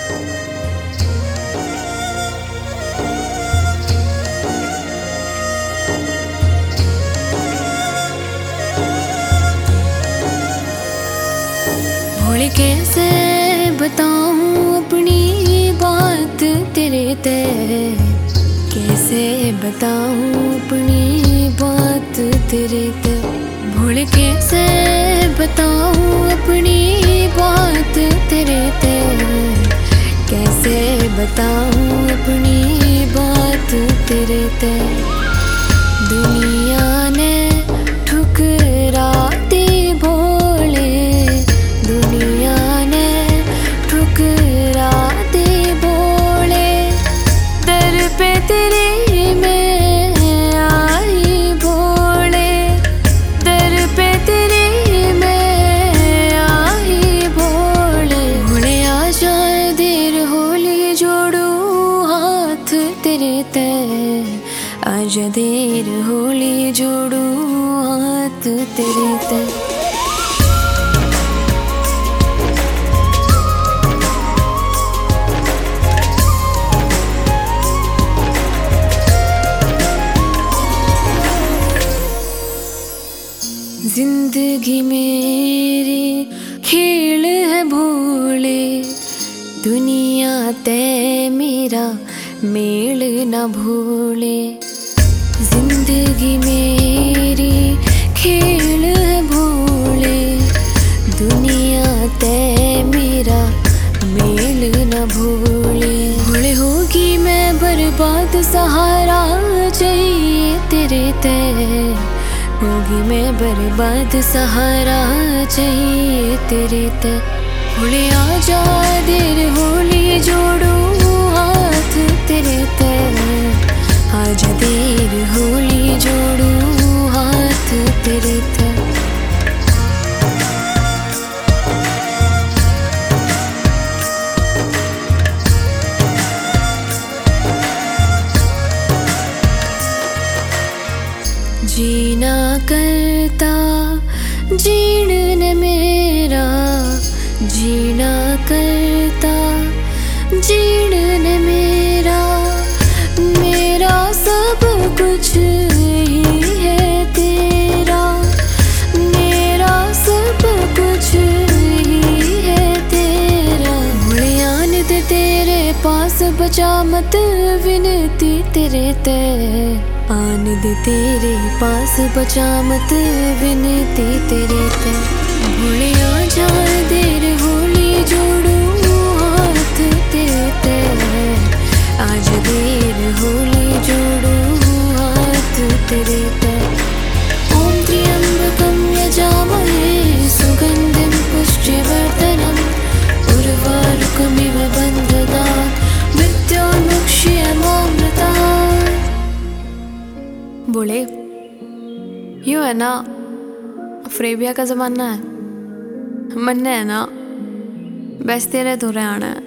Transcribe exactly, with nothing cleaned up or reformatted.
भोले कैसे बताऊं अपनी बात तेरे ते, कैसे बताऊं अपनी बात तेरे ते। भोले कैसे बताऊं अपनी बात तेरे ते, कैसे बताऊं अपनी बात तेरे ते। दुनिया ने ठुकरा दी भोले, दुनिया ने ठुकरा दी भोले, दर पे तेरे मैं आई भोले, दर पे तेरे मैं आई भोले। भोले आ जा देर होली जोड़ू हाथ तेरे ते, आजा देर होली जोड़ू हाथ तेरे ते। जिंदगी मेरी खेल है भोले, दुनिया ते मेरा मेल न भूले। जिंदगी मेरी खेल है भोले, दुनिया ते मेरा मेल न भूले। भोले होगी मैं बर्बाद सहारा चाहिए तेरे ते, होगी मैं बर्बाद सहारा चाहिए तेरे ते। भोले आ जा देर होली जोड़ू हाथ तेरे ते, आजा देर होली जोड़ू हाथ तेरे ते। जीना करता जीण ने मेरा, जीना करता जीण ने मेरा, मेरा सब कुछ ही है तेरा, मेरा सब कुछ ही है तेरा। भोले आन दे तेरे पास बचा मत विनती तेरे ते, आन दे तेरे पास बचा मत विनती तेरे ते। भोले आ जा देर होली जोड़ू हाथ तेरे ते, आज देर होली जोड़ू हाथ तेरे ते। ओम त्र्यंबकं यजामहे सुगंधिं पुष्टिवर्धनम्, उर्वारुकमिव बन्धनात् मृत्योर्मुक्षीयमामृतात्। बोले यूँ है ना, अफ्रेबिया का ज़माना है, मन्ने है ना बेचते रहे तो आना है।